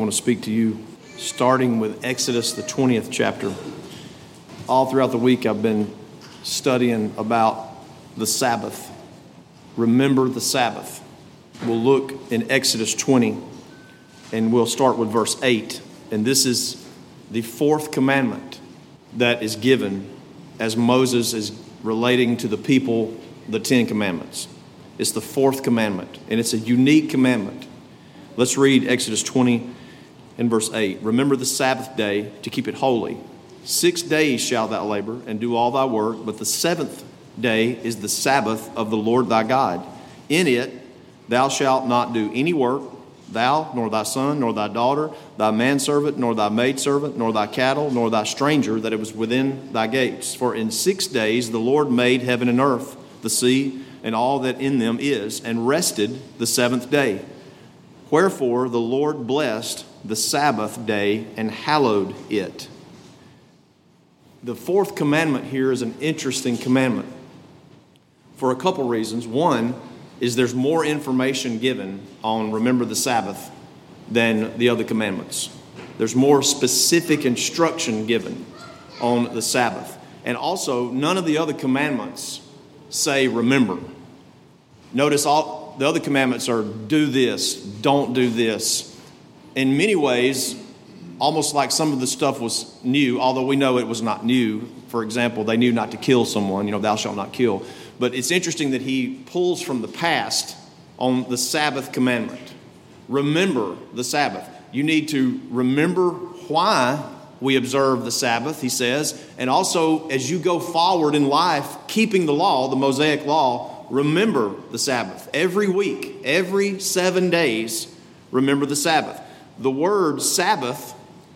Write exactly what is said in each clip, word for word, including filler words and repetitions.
want to speak to you starting with Exodus, the twentieth chapter. All throughout the week, I've been studying about the Sabbath. Remember the Sabbath. We'll look in Exodus twenty, and we'll start with verse eight. And this is the fourth commandment that is given as Moses is relating to the people the Ten Commandments. It's the fourth commandment, and it's a unique commandment. Let's read Exodus twenty and verse eight. Remember the Sabbath day to keep it holy. Six days shalt thou labor and do all thy work, but the seventh day is the Sabbath of the Lord thy God. In it thou shalt not do any work, thou, nor thy son, nor thy daughter, thy manservant, nor thy maidservant, nor thy cattle, nor thy stranger that it was within thy gates. For in six days the Lord made heaven and earth, the sea, and all that in them is, and rested the seventh day. Wherefore the Lord blessed the Sabbath day and hallowed it. The fourth commandment here is an interesting commandment for a couple reasons. One is there's more information given on remember the Sabbath than the other commandments. There's more specific instruction given on the Sabbath. And also, none of the other commandments say remember. Notice all the other commandments are do this, don't do this. In many ways, almost like some of the stuff was new, although we know it was not new. For example, they knew not to kill someone, you know, thou shalt not kill. But it's interesting that he pulls from the past on the Sabbath commandment. Remember the Sabbath. You need to remember why we observe the Sabbath, he says. And also, as you go forward in life, keeping the law, the Mosaic law, remember the Sabbath. Every week, every seven days, remember the Sabbath. The word Sabbath,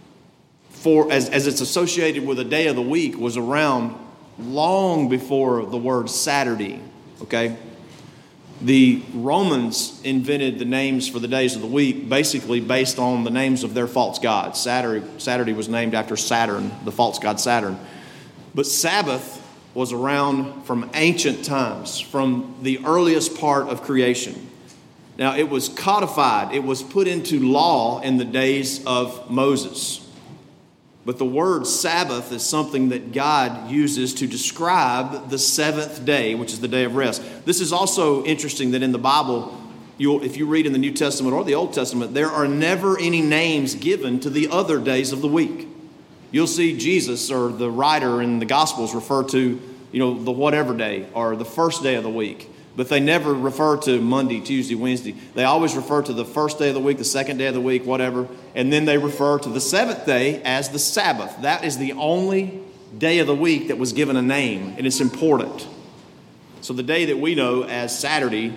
for as, as it's associated with a day of the week, was around long before the word Saturday, okay? The Romans invented the names for the days of the week basically based on the names of their false gods. Saturday, Saturday was named after Saturn, the false god Saturn. But Sabbath was around from ancient times, from the earliest part of creation. Now, it was codified. It was put into law in the days of Moses. But the word Sabbath is something that God uses to describe the seventh day, which is the day of rest. This is also interesting that in the Bible, you'll, if you read in the New Testament or the Old Testament, there are never any names given to the other days of the week. You'll see Jesus or the writer in the Gospels refer to, you know, the whatever day or the first day of the week. But they never refer to Monday, Tuesday, Wednesday. They always refer to the first day of the week, the second day of the week, whatever. And then they refer to the seventh day as the Sabbath. That is the only day of the week that was given a name, and it's important. So the day that we know as Saturday,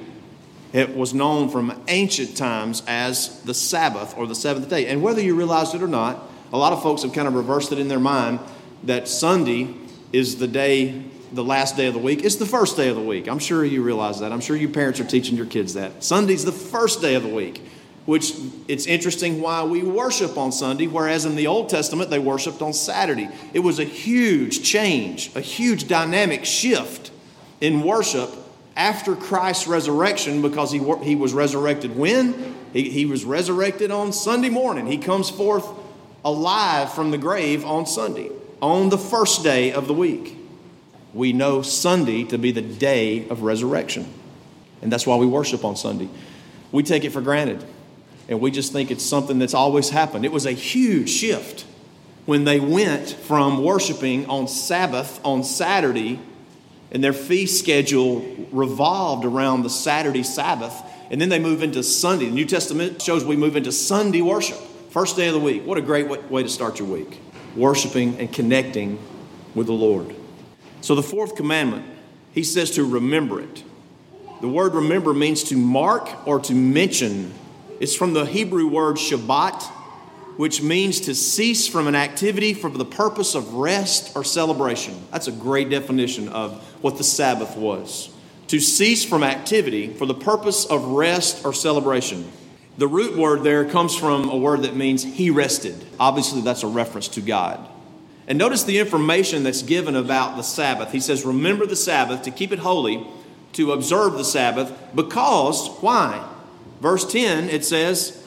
it was known from ancient times as the Sabbath or the seventh day. And whether you realize it or not, a lot of folks have kind of reversed it in their mind that Sunday is the day, the last day of the week. It's the first day of the week. I'm sure you realize that. I'm sure you parents are teaching your kids that. Sunday's the first day of the week, which it's interesting why we worship on Sunday, whereas in the Old Testament, they worshiped on Saturday. It was a huge change, a huge dynamic shift in worship after Christ's resurrection, because he, he was resurrected when? He, he was resurrected on Sunday morning. He comes forth alive from the grave on Sunday, on the first day of the week. We know Sunday to be the day of resurrection. And that's why we worship on Sunday. We take it for granted. And we just think it's something that's always happened. It was a huge shift when they went from worshiping on Sabbath on Saturday, and their feast schedule revolved around the Saturday Sabbath. And then they move into Sunday. The New Testament shows we move into Sunday worship. First day of the week. What a great way to start your week. Worshiping and connecting with the Lord. So the fourth commandment, he says to remember it. The word remember means to mark or to mention. It's from the Hebrew word Shabbat, which means to cease from an activity for the purpose of rest or celebration. That's a great definition of what the Sabbath was. To cease from activity for the purpose of rest or celebration. The root word there comes from a word that means he rested. Obviously, that's a reference to God. And notice the information that's given about the Sabbath. He says, remember the Sabbath, to keep it holy, to observe the Sabbath, because, why? Verse ten, it says,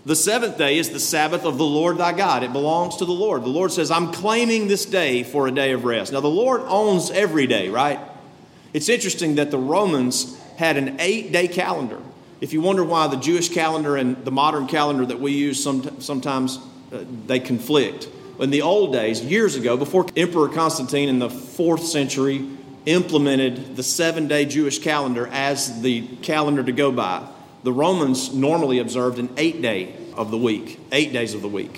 The seventh day is the Sabbath of the Lord thy God. It belongs to the Lord. The Lord says, I'm claiming this day for a day of rest. Now, the Lord owns every day, right? It's interesting that the Romans had an eight-day calendar. If you wonder why the Jewish calendar and the modern calendar that we use, some, sometimes uh, they conflict. In the old days, years ago, before Emperor Constantine in the fourth century implemented the seven-day Jewish calendar as the calendar to go by, the Romans normally observed an eight-day of the week, eight days of the week.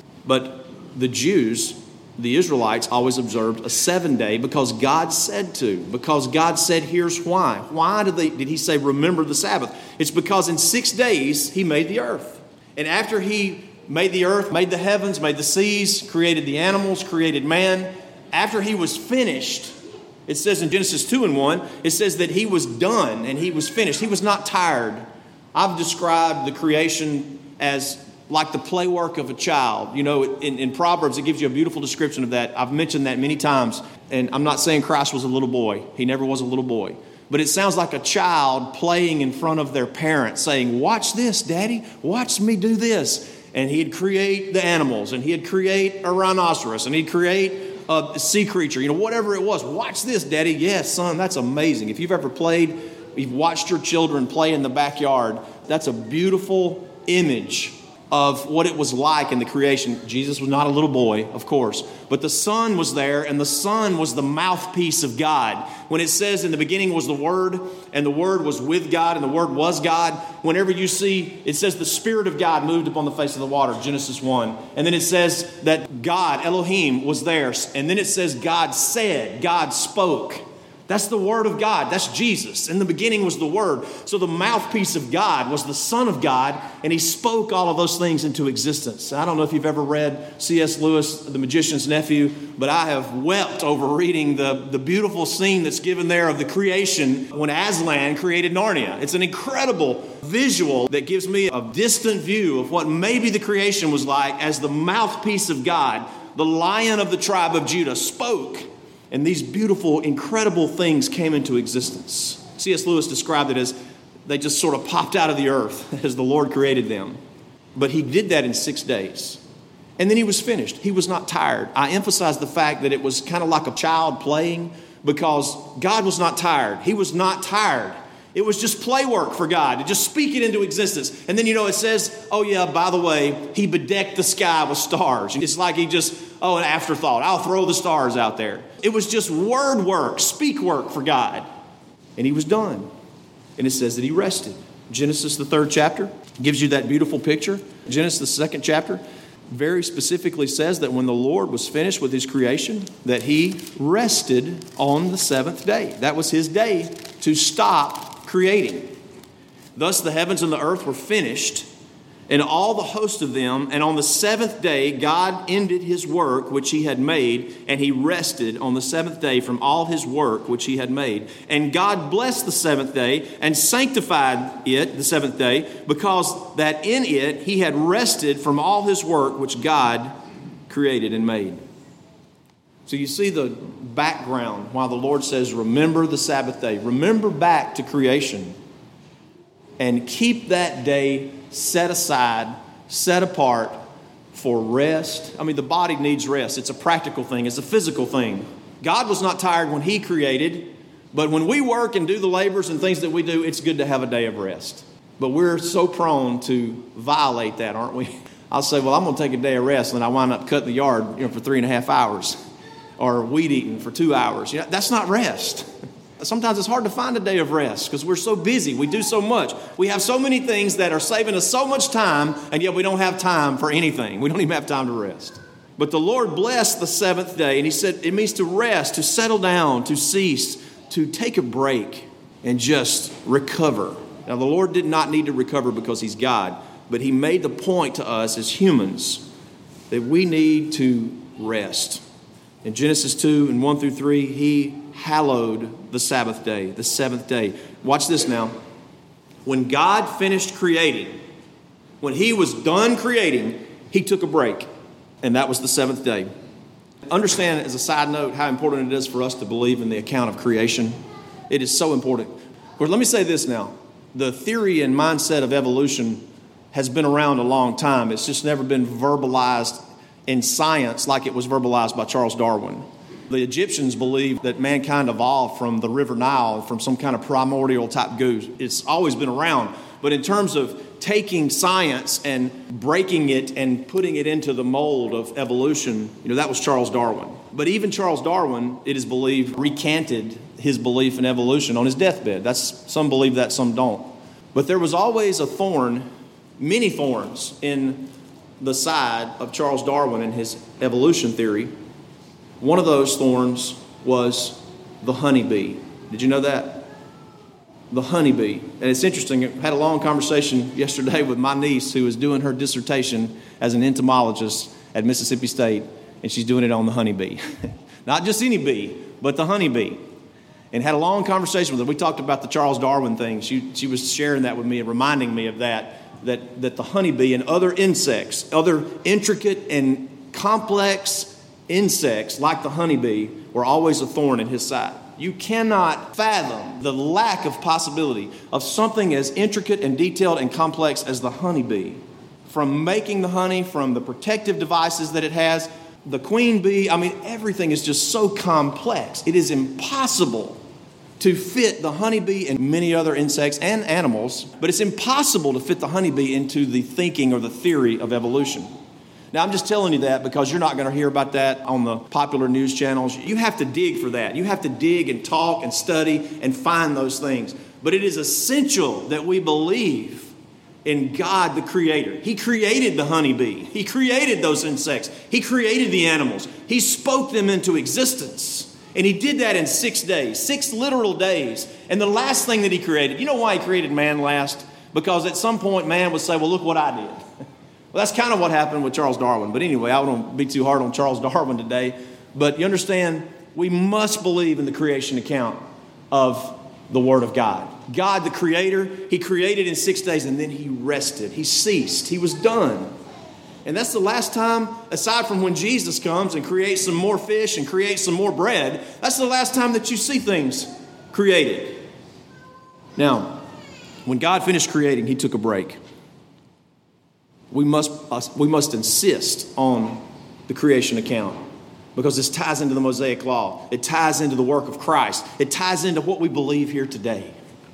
But the Jews, the Israelites, always observed a seven-day because God said to. Because God said, here's why. Why did, they, did he say, remember the Sabbath? It's because in six days he made the earth. And after he made the earth, made the heavens, made the seas, created the animals, created man, after he was finished, it says in Genesis two and one, it says that he was done and he was finished. He was not tired. I've described the creation as like the play work of a child. You know, in, in Proverbs, it gives you a beautiful description of that. I've mentioned that many times. And I'm not saying Christ was a little boy. He never was a little boy. But it sounds like a child playing in front of their parents saying, watch this, Daddy. Watch me do this. And he'd create the animals. And he'd create a rhinoceros. And he'd create a sea creature. You know, whatever it was. Watch this, Daddy. Yes, son, that's amazing. If you've ever played, you've watched your children play in the backyard, that's a beautiful image of what it was like in the creation. Jesus was not a little boy, of course, but the Son was there, and the Son was the mouthpiece of God. When it says in the beginning was the Word, and the Word was with God, and the Word was God, whenever you see, it says the Spirit of God moved upon the face of the water, Genesis one. And then it says that God, Elohim, was there. And then it says God said, God spoke. That's the Word of God. That's Jesus. In the beginning was the Word. So the mouthpiece of God was the Son of God, and He spoke all of those things into existence. I don't know if you've ever read C S Lewis, The Magician's Nephew, but I have wept over reading the, the beautiful scene that's given there of the creation when Aslan created Narnia. It's an incredible visual that gives me a distant view of what maybe the creation was like as the mouthpiece of God, the Lion of the tribe of Judah, spoke. And these beautiful, incredible things came into existence. C S Lewis described it as they just sort of popped out of the earth as the Lord created them. But He did that in six days. And then He was finished. He was not tired. I emphasize the fact that it was kind of like a child playing because God was not tired. He was not tired. It was just play work for God to just speak it into existence. And then, you know, it says, oh, yeah, by the way, He bedecked the sky with stars. It's like He just, oh, an afterthought. I'll throw the stars out there. It was just word work, speak work for God. And He was done. And it says that He rested. Genesis, the third chapter, gives you that beautiful picture. Genesis, the second chapter, very specifically says that when the Lord was finished with His creation, that He rested on the seventh day. That was His day to stop creating. Thus the heavens and the earth were finished, and all the host of them. And on the seventh day, God ended His work which He had made, and He rested on the seventh day from all His work which He had made. And God blessed the seventh day and sanctified it, the seventh day, because that in it He had rested from all His work which God created and made. So you see the background while the Lord says, remember the Sabbath day. Remember back to creation and keep that day set aside, set apart for rest. I mean, the body needs rest. It's a practical thing. It's a physical thing. God was not tired when He created, but when we work and do the labors and things that we do, it's good to have a day of rest. But we're so prone to violate that, aren't we? I'll say, well, I'm going to take a day of rest, and I wind up cutting the yard, you know, for three and a half hours. Or weed eating for two hours. You know, that's not rest. Sometimes it's hard to find a day of rest because we're so busy. We do so much. We have so many things that are saving us so much time, and yet we don't have time for anything. We don't even have time to rest. But the Lord blessed the seventh day, and He said it means to rest, to settle down, to cease, to take a break and just recover. Now, the Lord did not need to recover because He's God, but He made the point to us as humans that we need to rest. In Genesis two and one through three, He hallowed the Sabbath day, the seventh day. Watch this now. When God finished creating, when He was done creating, He took a break. And that was the seventh day. Understand, as a side note, how important it is for us to believe in the account of creation. It is so important. Of course, let me say this now. The theory and mindset of evolution has been around a long time. It's just never been verbalized in science like it was verbalized by Charles Darwin. The Egyptians believed that mankind evolved from the River Nile, from some kind of primordial type goo. It's always been around. But in terms of taking science and breaking it and putting it into the mold of evolution, you know, that was Charles Darwin. But even Charles Darwin, it is believed, recanted his belief in evolution on his deathbed. That's, some believe that, some don't. But there was always a thorn, many thorns, in the side of Charles Darwin and his evolution theory. One of those thorns was the honeybee. Did you know that? The honeybee. And it's interesting, I had a long conversation yesterday with my niece who is doing her dissertation as an entomologist at Mississippi State, and she's doing it on the honeybee. Not just any bee, but the honeybee. And had a long conversation with her. We talked about the Charles Darwin thing. She, she was sharing that with me and reminding me of that, that, that the honeybee and other insects, other intricate and complex insects like the honeybee were always a thorn in his side. You cannot fathom the lack of possibility of something as intricate and detailed and complex as the honeybee. From making the honey, from the protective devices that it has, the queen bee, I mean, everything is just so complex. It is impossible to fit the honeybee and many other insects and animals, but it's impossible to fit the honeybee into the thinking or the theory of evolution. Now, I'm just telling you that because you're not going to hear about that on the popular news channels. You have to dig for that. You have to dig and talk and study and find those things. But it is essential that we believe in God, the Creator. He created the honeybee. He created those insects. He created the animals. He spoke them into existence. And he did that in six days, six literal days. And the last thing that he created, you know why he created man last? Because at some point man would say, well, look what I did. Well, that's kind of what happened with Charles Darwin. But anyway, I won't be too hard on Charles Darwin today. But you understand, we must believe in the creation account of the Word of God. God, the Creator, He created in six days and then He rested. He ceased. He was done. And that's the last time, aside from when Jesus comes and creates some more fish and creates some more bread, that's the last time that you see things created. Now, when God finished creating, He took a break. We must, uh, we must insist on the creation account because this ties into the Mosaic Law. It ties into the work of Christ. It ties into what we believe here today.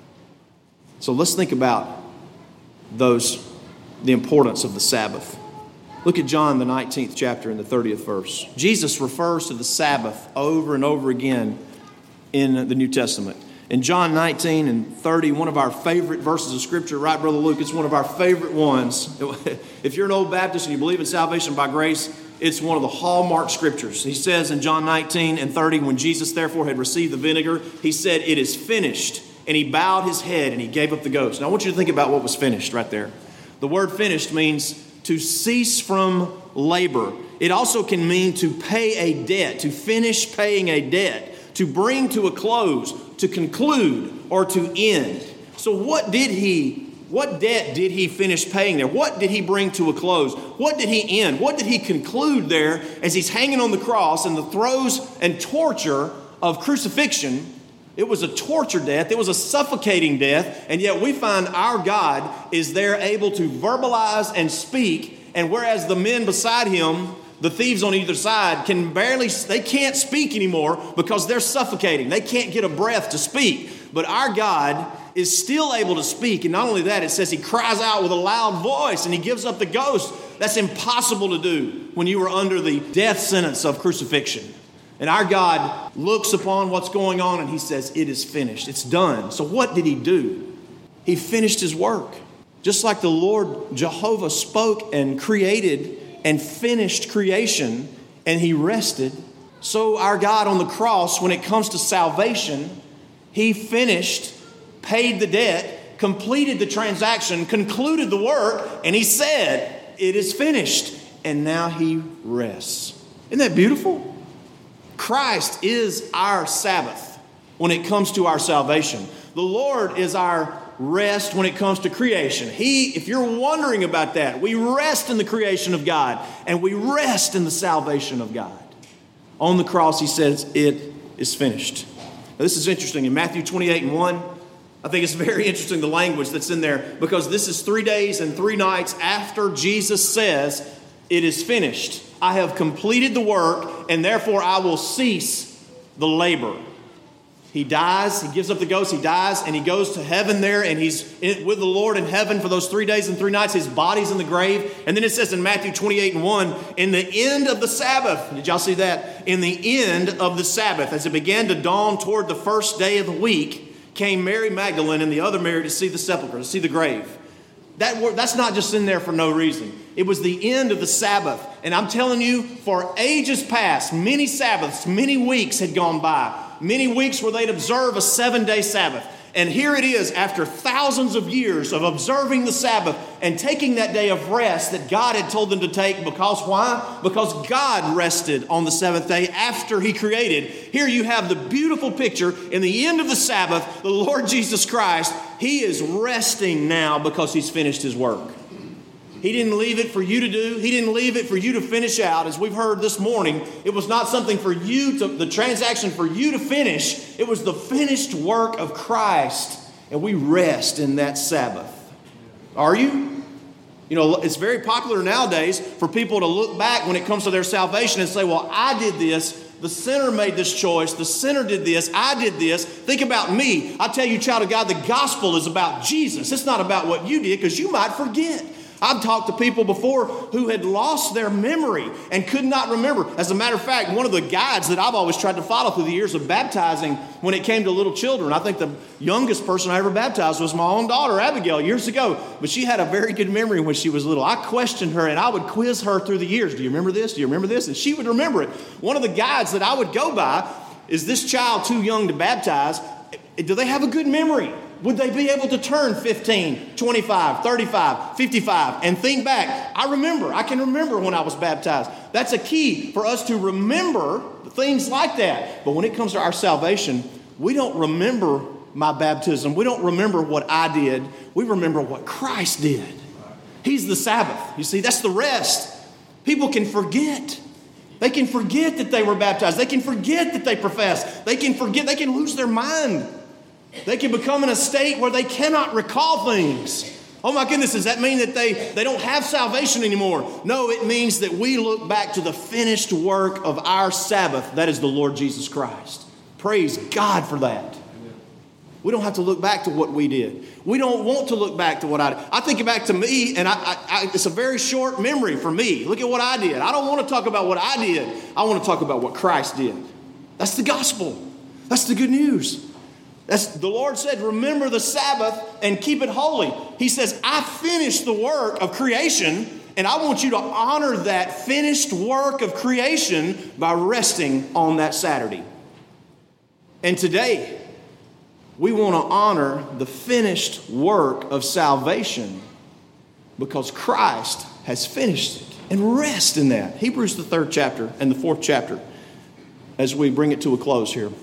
So let's think about those, the importance of the Sabbath. Look at John, the nineteenth chapter and the thirtieth verse. Jesus refers to the Sabbath over and over again in the New Testament. In John nineteen and thirty, one of our favorite verses of Scripture, right, Brother Luke? It's one of our favorite ones. If you're an old Baptist and you believe in salvation by grace, it's one of the hallmark Scriptures. He says in John nineteen and thirty, when Jesus therefore had received the vinegar, He said, "It is finished." And He bowed His head and He gave up the ghost. Now I want you to think about what was finished right there. The word finished means to cease from labor. It also can mean to pay a debt, to finish paying a debt, to bring to a close, to conclude, or to end. So what did he, what debt did He finish paying there? What did He bring to a close? What did He end? What did He conclude there as He's hanging on the cross in the throes and torture of crucifixion? It was a torture death. It was a suffocating death. And yet we find our God is there able to verbalize and speak. And whereas the men beside Him, the thieves on either side, can barely, they can't speak anymore because they're suffocating. They can't get a breath to speak. But our God is still able to speak. And not only that, it says He cries out with a loud voice and He gives up the ghost. That's impossible to do when you were under the death sentence of crucifixion. And our God looks upon what's going on and He says, it is finished. It's done. So what did He do? He finished His work. Just like the Lord Jehovah spoke and created and finished creation and He rested, so our God on the cross, when it comes to salvation, He finished, paid the debt, completed the transaction, concluded the work, and He said, it is finished. And now He rests. Isn't that beautiful? Christ is our Sabbath when it comes to our salvation. The Lord is our rest when it comes to creation. He, if you're wondering about that, we rest in the creation of God and we rest in the salvation of God. On the cross, He says, it is finished. Now, this is interesting. In Matthew twenty-eight and one, I think it's very interesting, the language that's in there, because this is three days and three nights after Jesus says, it is finished. I have completed the work, and therefore I will cease the labor. He dies, he gives up the ghost, he dies, and he goes to heaven there, and he's in, with the Lord in heaven for those three days and three nights. His body's in the grave. And then it says in Matthew twenty-eight and one, in the end of the Sabbath, did y'all see that? In the end of the Sabbath, as it began to dawn toward the first day of the week, came Mary Magdalene and the other Mary to see the sepulchre, to see the grave. That word, that's not just in there for no reason. It was the end of the Sabbath. And I'm telling you, for ages past, many Sabbaths, many weeks had gone by. Many weeks where they'd observe a seven-day Sabbath. And here it is, after thousands of years of observing the Sabbath and taking that day of rest that God had told them to take. Because why? Because God rested on the seventh day after He created. Here you have the beautiful picture. In the end of the Sabbath, the Lord Jesus Christ, He is resting now because He's finished His work. He didn't leave it for you to do. He didn't leave it for you to finish out. As we've heard this morning, it was not something for you to, the transaction for you to finish. It was the finished work of Christ. And we rest in that Sabbath. Are you? You know, it's very popular nowadays for people to look back when it comes to their salvation and say, well, I did this. The sinner made this choice. The sinner did this. I did this. Think about me. I tell you, child of God, the gospel is about Jesus. It's not about what you did, because you might forget. I've talked to people before who had lost their memory and could not remember. As a matter of fact, one of the guides that I've always tried to follow through the years of baptizing when it came to little children, I think the youngest person I ever baptized was my own daughter, Abigail, years ago. But she had a very good memory when she was little. I questioned her and I would quiz her through the years. Do you remember this? Do you remember this? And she would remember it. One of the guides that I would go by, is this child too young to baptize? Do they have a good memory? Would they be able to turn fifteen, twenty-five, thirty-five, fifty-five and think back? I remember. I can remember when I was baptized. That's a key for us to remember things like that. But when it comes to our salvation, we don't remember my baptism. We don't remember what I did. We remember what Christ did. He's the Sabbath. You see, that's the rest. People can forget. They can forget that they were baptized. They can forget that they professed. They can forget. They can lose their mind. They can become in a state where they cannot recall things. Oh my goodness, does that mean that they, they don't have salvation anymore? No, it means that we look back to the finished work of our Sabbath. That is the Lord Jesus Christ. Praise God for that. We don't have to look back to what we did. We don't want to look back to what I did. I think back to me, and I, I, I, it's a very short memory for me. Look at what I did. I don't want to talk about what I did. I want to talk about what Christ did. That's the gospel. That's the good news. That's, the Lord said, remember the Sabbath and keep it holy. He says, I finished the work of creation, and I want you to honor that finished work of creation by resting on that Saturday. And today, we want to honor the finished work of salvation because Christ has finished it, and rest in that. Hebrews, the third chapter and the fourth chapter, as we bring it to a close here.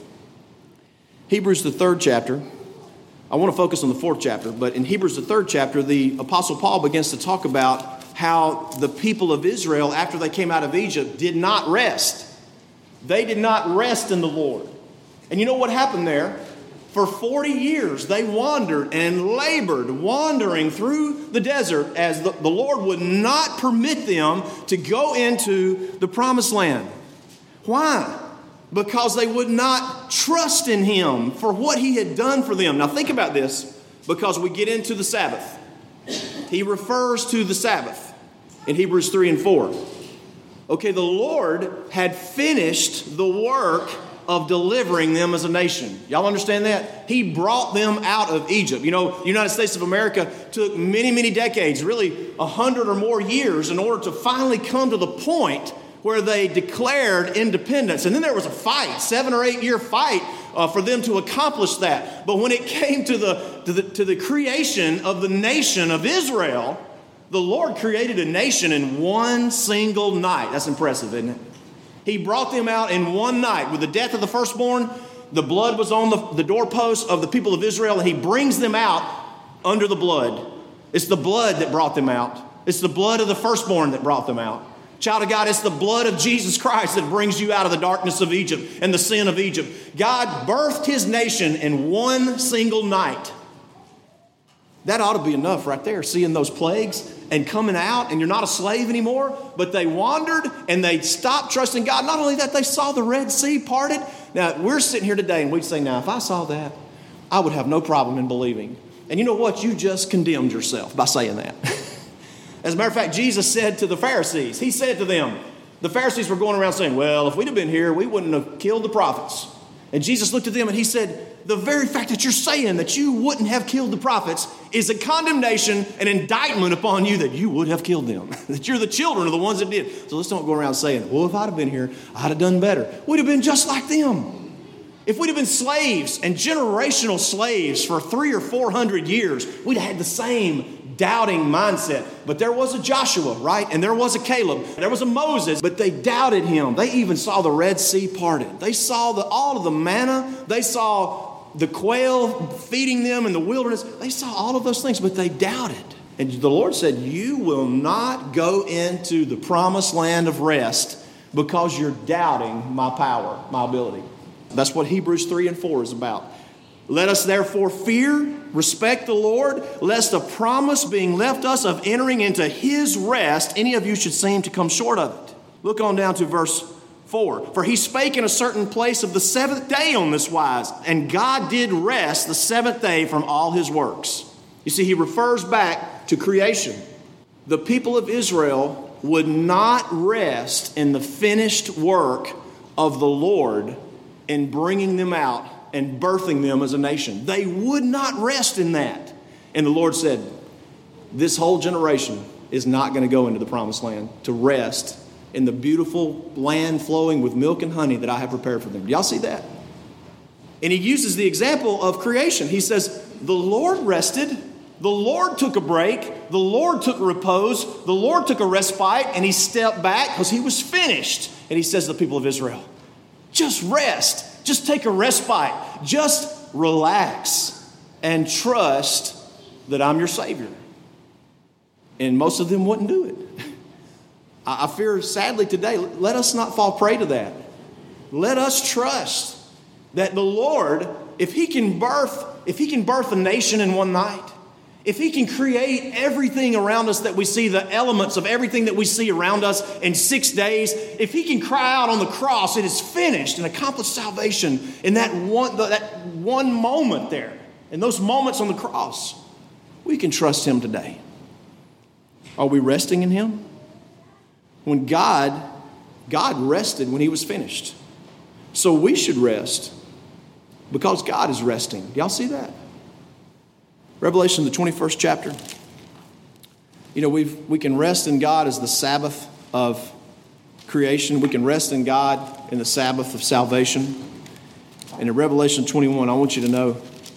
Hebrews, the third chapter, I want to focus on the fourth chapter, but in Hebrews, the third chapter, the Apostle Paul begins to talk about how the people of Israel, after they came out of Egypt, did not rest. They did not rest in the Lord. And you know what happened there? For forty years, they wandered and labored, wandering through the desert as the, the Lord would not permit them to go into the promised land. Why? Because they would not trust in Him for what He had done for them. Now think about this, because we get into the Sabbath. He refers to the Sabbath in Hebrews three and four. Okay, the Lord had finished the work of delivering them as a nation. Y'all understand that? He brought them out of Egypt. You know, the United States of America took many, many decades, really a hundred or more years, in order to finally come to the point where they declared independence. And then there was a fight, seven or eight year fight uh, for them to accomplish that. But when it came to the, to the to the creation of the nation of Israel, the Lord created a nation in one single night. That's impressive, isn't it? He brought them out in one night. With the death of the firstborn, the blood was on the, the doorposts of the people of Israel, and He brings them out under the blood. It's the blood that brought them out. It's the blood of the firstborn that brought them out. Child of God, it's the blood of Jesus Christ that brings you out of the darkness of Egypt and the sin of Egypt. God birthed His nation in one single night. That ought to be enough right there, seeing those plagues and coming out, and you're not a slave anymore. But they wandered and they stopped trusting God. Not only that, they saw the Red Sea parted. Now, we're sitting here today and we'd say, now, if I saw that, I would have no problem in believing. And you know what? You just condemned yourself by saying that. As a matter of fact, Jesus said to the Pharisees, he said to them, the Pharisees were going around saying, well, if we'd have been here, we wouldn't have killed the prophets. And Jesus looked at them and he said, the very fact that you're saying that you wouldn't have killed the prophets is a condemnation, an indictment upon you that you would have killed them, that you're the children of the ones that did. So let's don't go around saying, well, if I'd have been here, I'd have done better. We'd have been just like them. If we'd have been slaves and generational slaves for three or four hundred years, we'd have had the same doubting mindset. But there was a Joshua, right? And there was a Caleb. There was a Moses, but they doubted him. They even saw the Red Sea parted. They saw the, all of the manna. They saw the quail feeding them in the wilderness. They saw all of those things, but they doubted. And the Lord said, you will not go into the promised land of rest because you're doubting my power, my ability. That's what Hebrews three and four is about. Let us therefore fear, respect the Lord, lest the promise being left us of entering into his rest, any of you should seem to come short of it. Look on down to verse four. For he spake in a certain place of the seventh day on this wise, and God did rest the seventh day from all his works. You see, he refers back to creation. The people of Israel would not rest in the finished work of the Lord in bringing them out and birthing them as a nation. They would not rest in that. And the Lord said, this whole generation is not going to go into the promised land to rest in the beautiful land flowing with milk and honey that I have prepared for them. Do y'all see that? And he uses the example of creation. He says, the Lord rested. The Lord took a break. The Lord took a repose. The Lord took a respite, and he stepped back because he was finished. And he says to the people of Israel, just rest. Just take a respite. Just relax and trust that I'm your Savior. And most of them wouldn't do it. I fear, sadly, today, let us not fall prey to that. Let us trust that the Lord, if he can birth, if he can birth a nation in one night, if he can create everything around us that we see, the elements of everything that we see around us in six days, if he can cry out on the cross, it is finished, and accomplish salvation in that one, that one moment there, in those moments on the cross, we can trust him today. Are we resting in him? When God, God rested when he was finished. So we should rest because God is resting. Do y'all see that? Revelation, the twenty-first chapter. You know, we've, we can rest in God as the Sabbath of creation. We can rest in God in the Sabbath of salvation. And in Revelation twenty-one, I want you to know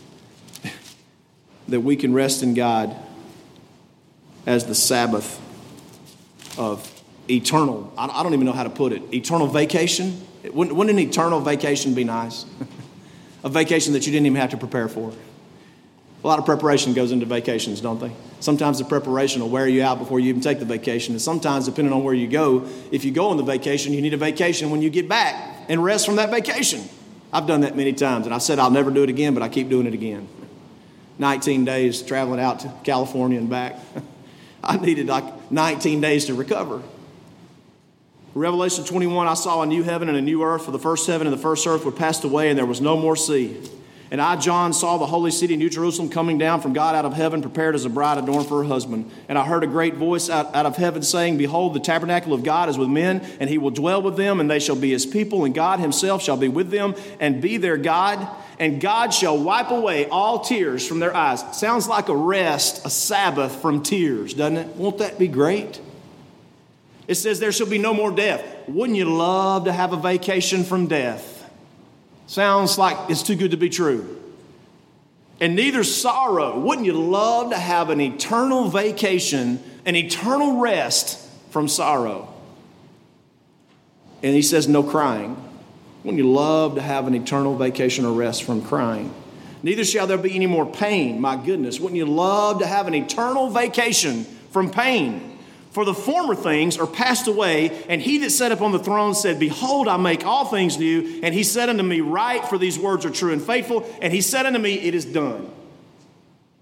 that we can rest in God as the Sabbath of eternal, I don't even know how to put it, eternal vacation. Wouldn't, wouldn't an eternal vacation be nice? A vacation that you didn't even have to prepare for. A lot of preparation goes into vacations, don't they? Sometimes the preparation will wear you out before you even take the vacation. And sometimes, depending on where you go, if you go on the vacation, you need a vacation when you get back and rest from that vacation. I've done that many times, and I said I'll never do it again, but I keep doing it again. nineteen days traveling out to California and back. I needed like nineteen days to recover. Revelation twenty-one, I saw a new heaven and a new earth, for the first heaven and the first earth were passed away, and there was no more sea. And I, John, saw the holy city, New Jerusalem, coming down from God out of heaven, prepared as a bride adorned for her husband. And I heard a great voice out, out of heaven saying, behold, the tabernacle of God is with men, and he will dwell with them, and they shall be his people, and God himself shall be with them and be their God. And God shall wipe away all tears from their eyes. Sounds like a rest, a Sabbath from tears, doesn't it? Won't that be great? It says there shall be no more death. Wouldn't you love to have a vacation from death? Sounds like it's too good to be true. And neither sorrow. Wouldn't you love to have an eternal vacation, an eternal rest from sorrow? And he says no crying. Wouldn't you love to have an eternal vacation or rest from crying? Neither shall there be any more pain. My goodness, wouldn't you love to have an eternal vacation from pain? For the former things are passed away, and he that sat upon the throne said, behold, I make all things new. And he said unto me, write, for these words are true and faithful. And he said unto me, it is done.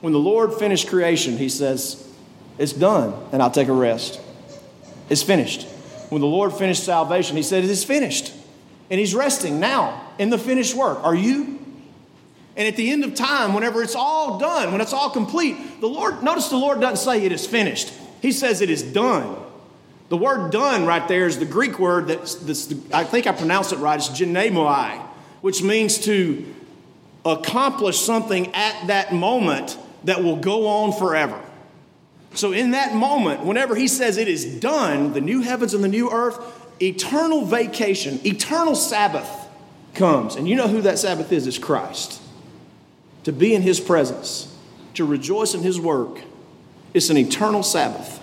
When the Lord finished creation, he says, it's done, and I'll take a rest. It's finished. When the Lord finished salvation, he said, it is finished. And he's resting now in the finished work. Are you? And at the end of time, whenever it's all done, when it's all complete, the Lord, notice the Lord doesn't say it is finished. He says it is done. The word done right there is the Greek word that's, that's I think I pronounced it right. It's genemoi, which means to accomplish something at that moment that will go on forever. So in that moment, whenever he says it is done, the new heavens and the new earth, eternal vacation, eternal Sabbath comes. And you know who that Sabbath is? It's Christ. To be in his presence, to rejoice in his work. It's an eternal Sabbath.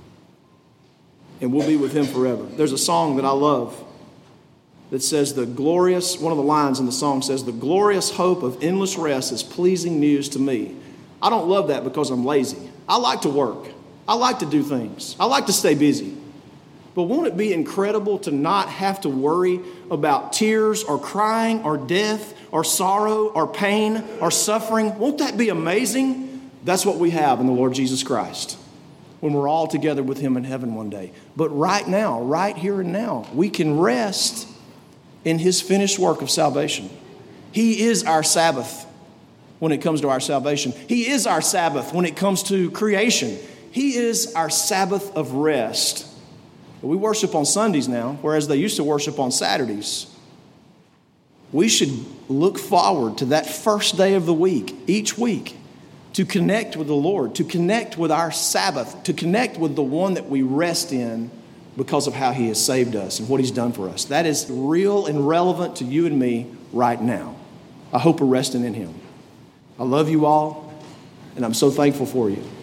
And we'll be with him forever. There's a song that I love that says the glorious, one of the lines in the song says, the glorious hope of endless rest is pleasing news to me. I don't love that because I'm lazy. I like to work. I like to do things. I like to stay busy. But won't it be incredible to not have to worry about tears or crying or death or sorrow or pain or suffering? Won't that be amazing? That's what we have in the Lord Jesus Christ when we're all together with him in heaven one day. But right now, right here and now, we can rest in his finished work of salvation. He is our Sabbath when it comes to our salvation. He is our Sabbath when it comes to creation. He is our Sabbath of rest. We worship on Sundays now, whereas they used to worship on Saturdays. We should look forward to that first day of the week, each week, to connect with the Lord, to connect with our Sabbath, to connect with the one that we rest in because of how he has saved us and what he's done for us. That is real and relevant to you and me right now. I hope we're resting in him. I love you all, and I'm so thankful for you.